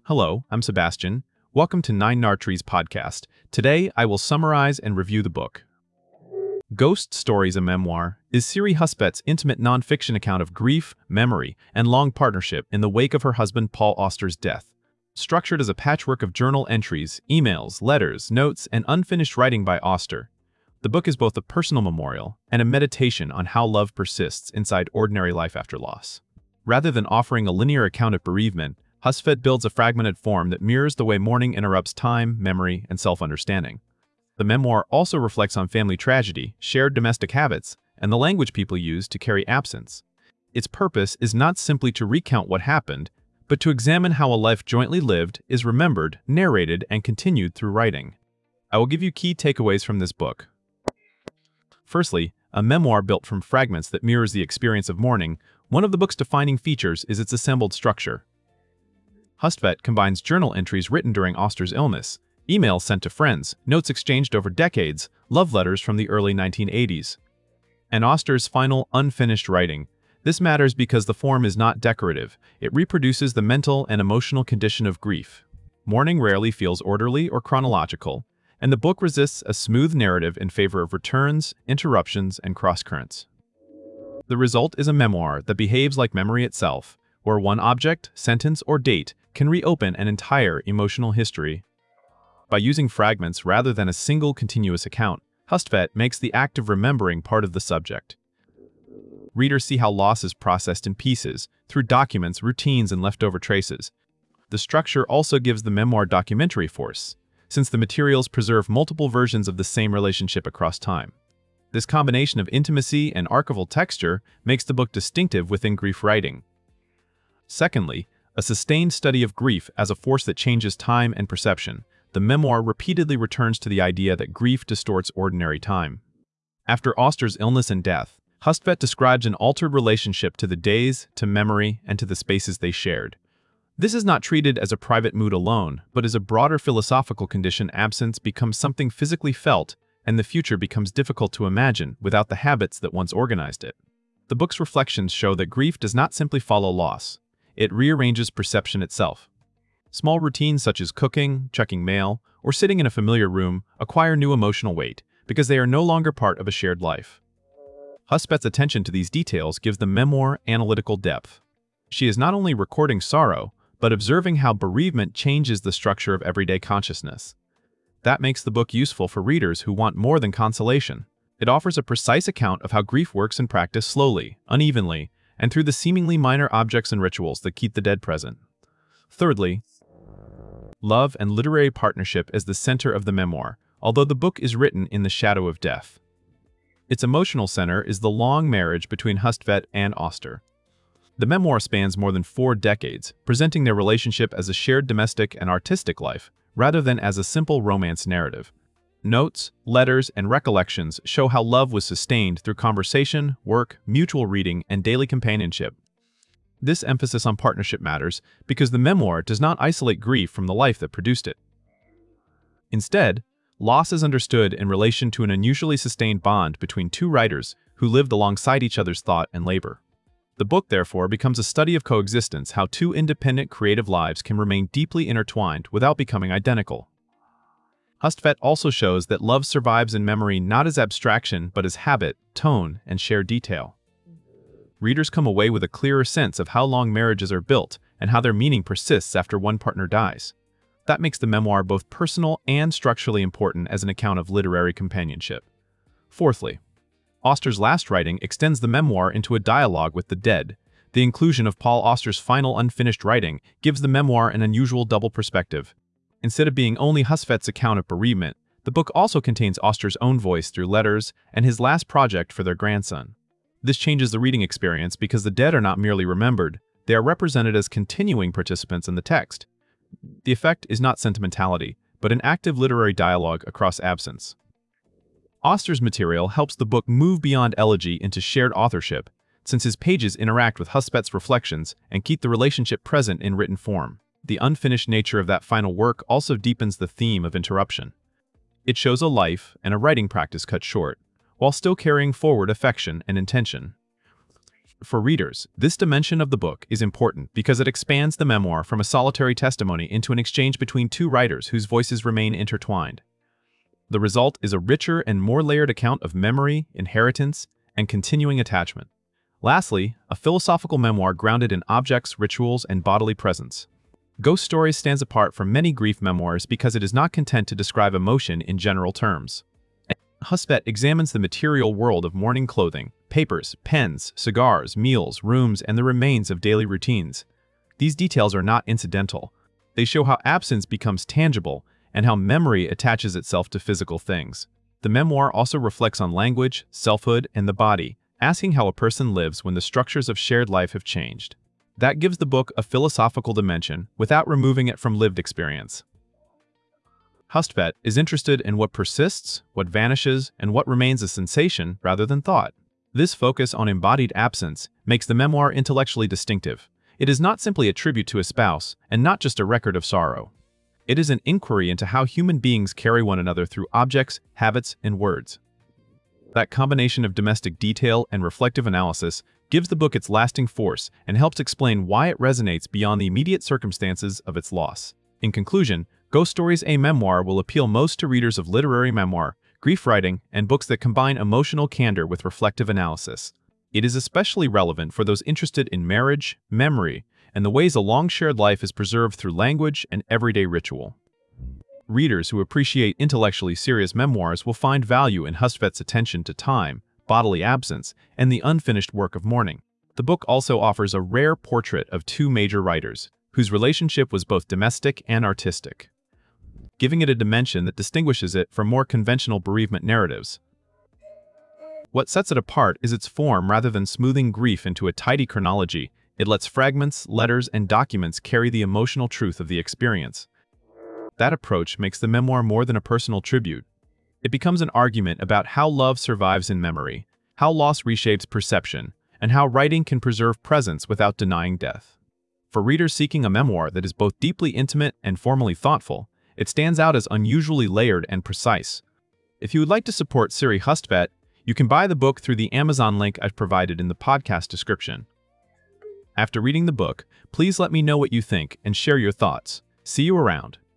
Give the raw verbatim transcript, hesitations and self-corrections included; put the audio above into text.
Hello, I'm Sebastian. Welcome to Nine Nartrees podcast. Today, I will summarize and review the book. Ghost Stories, a Memoir, is Siri Huspett's intimate nonfiction account of grief, memory, and long partnership in the wake of her husband Paul Auster's death. Structured as a patchwork of journal entries, emails, letters, notes, and unfinished writing by Auster, the book is both a personal memorial and a meditation on how love persists inside ordinary life after loss. Rather than offering a linear account of bereavement, Husfett builds a fragmented form that mirrors the way mourning interrupts time, memory, and self-understanding. The memoir also reflects on family tragedy, shared domestic habits, and the language people use to carry absence. Its purpose is not simply to recount what happened, but to examine how a life jointly lived is remembered, narrated, and continued through writing. I will give you key takeaways from this book. Firstly, a memoir built from fragments that mirrors the experience of mourning, one of the book's defining features is its assembled structure. Husfett combines journal entries written during Auster's illness, emails sent to friends, notes exchanged over decades, love letters from the early nineteen eighties, and Auster's final, unfinished writing. This matters because the form is not decorative. It reproduces the mental and emotional condition of grief. Mourning rarely feels orderly or chronological, and the book resists a smooth narrative in favor of returns, interruptions, and crosscurrents. The result is a memoir that behaves like memory itself, where one object, sentence, or date can reopen an entire emotional history. By using fragments rather than a single continuous account, Husfett makes the act of remembering part of the subject. Readers see how loss is processed in pieces, through documents, routines, and leftover traces. The structure also gives the memoir documentary force, since the materials preserve multiple versions of the same relationship across time. This combination of intimacy and archival texture makes the book distinctive within grief writing. Secondly, a sustained study of grief as a force that changes time and perception, the memoir repeatedly returns to the idea that grief distorts ordinary time. After Auster's illness and death, Husfett describes an altered relationship to the days, to memory, and to the spaces they shared. This is not treated as a private mood alone, but as a broader philosophical condition. Absence becomes something physically felt, and the future becomes difficult to imagine without the habits that once organized it. The book's reflections show that grief does not simply follow loss. It rearranges perception itself. Small routines such as cooking, checking mail, or sitting in a familiar room acquire new emotional weight because they are no longer part of a shared life. Husfett's attention to these details gives the memoir analytical depth. She is not only recording sorrow, but observing how bereavement changes the structure of everyday consciousness. That makes the book useful for readers who want more than consolation. It offers a precise account of how grief works in practice slowly, unevenly, and through the seemingly minor objects and rituals that keep the dead present. Thirdly, love and literary partnership is the center of the memoir, although the book is written in the shadow of death. Its emotional center is the long marriage between Husfett and Auster. The memoir spans more than four decades, presenting their relationship as a shared domestic and artistic life, rather than as a simple romance narrative. Notes, letters, and recollections show how love was sustained through conversation, work, mutual reading, and daily companionship. This emphasis on partnership matters because the memoir does not isolate grief from the life that produced it. Instead, loss is understood in relation to an unusually sustained bond between two writers who lived alongside each other's thought and labor. The book, therefore, becomes a study of coexistence, how two independent creative lives can remain deeply intertwined without becoming identical. Husfett also shows that love survives in memory not as abstraction but as habit, tone, and shared detail. Readers come away with a clearer sense of how long marriages are built and how their meaning persists after one partner dies. That makes the memoir both personal and structurally important as an account of literary companionship. Fourthly, Auster's last writing extends the memoir into a dialogue with the dead. The inclusion of Paul Auster's final unfinished writing gives the memoir an unusual double perspective. Instead of being only Husfett's account of bereavement, the book also contains Auster's own voice through letters and his last project for their grandson. This changes the reading experience because the dead are not merely remembered, they are represented as continuing participants in the text. The effect is not sentimentality, but an active literary dialogue across absence. Auster's material helps the book move beyond elegy into shared authorship, since his pages interact with Husfett's reflections and keep the relationship present in written form. The unfinished nature of that final work also deepens the theme of interruption. It shows a life and a writing practice cut short, while still carrying forward affection and intention. For readers, this dimension of the book is important because it expands the memoir from a solitary testimony into an exchange between two writers whose voices remain intertwined. The result is a richer and more layered account of memory, inheritance, and continuing attachment. Lastly, a philosophical memoir grounded in objects, rituals, and bodily presence. Ghost Stories stands apart from many grief memoirs because it is not content to describe emotion in general terms. Husbet examines the material world of mourning clothing, papers, pens, cigars, meals, rooms, and the remains of daily routines. These details are not incidental. They show how absence becomes tangible and how memory attaches itself to physical things. The memoir also reflects on language, selfhood, and the body, asking how a person lives when the structures of shared life have changed. That gives the book a philosophical dimension without removing it from lived experience. Husbet is interested in what persists, what vanishes, and what remains a sensation rather than thought. This focus on embodied absence makes the memoir intellectually distinctive. It is not simply a tribute to a spouse, and not just a record of sorrow. It is an inquiry into how human beings carry one another through objects, habits, and words. That combination of domestic detail and reflective analysis gives the book its lasting force and helps explain why it resonates beyond the immediate circumstances of its loss. In conclusion, Ghost Stories, a memoir, will appeal most to readers of literary memoir, grief writing, and books that combine emotional candor with reflective analysis. It is especially relevant for those interested in marriage, memory, and the ways a long-shared life is preserved through language and everyday ritual. Readers who appreciate intellectually serious memoirs will find value in Husbet's attention to time, bodily absence, and the unfinished work of mourning. The book also offers a rare portrait of two major writers, whose relationship was both domestic and artistic, giving it a dimension that distinguishes it from more conventional bereavement narratives. What sets it apart is its form. Rather than smoothing grief into a tidy chronology, it lets fragments, letters, and documents carry the emotional truth of the experience. That approach makes the memoir more than a personal tribute. It becomes an argument about how love survives in memory, how loss reshapes perception, and how writing can preserve presence without denying death. For readers seeking a memoir that is both deeply intimate and formally thoughtful, it stands out as unusually layered and precise. If you would like to support Siri Husbet, you can buy the book through the Amazon link I've provided in the podcast description. After reading the book, please let me know what you think and share your thoughts. See you around.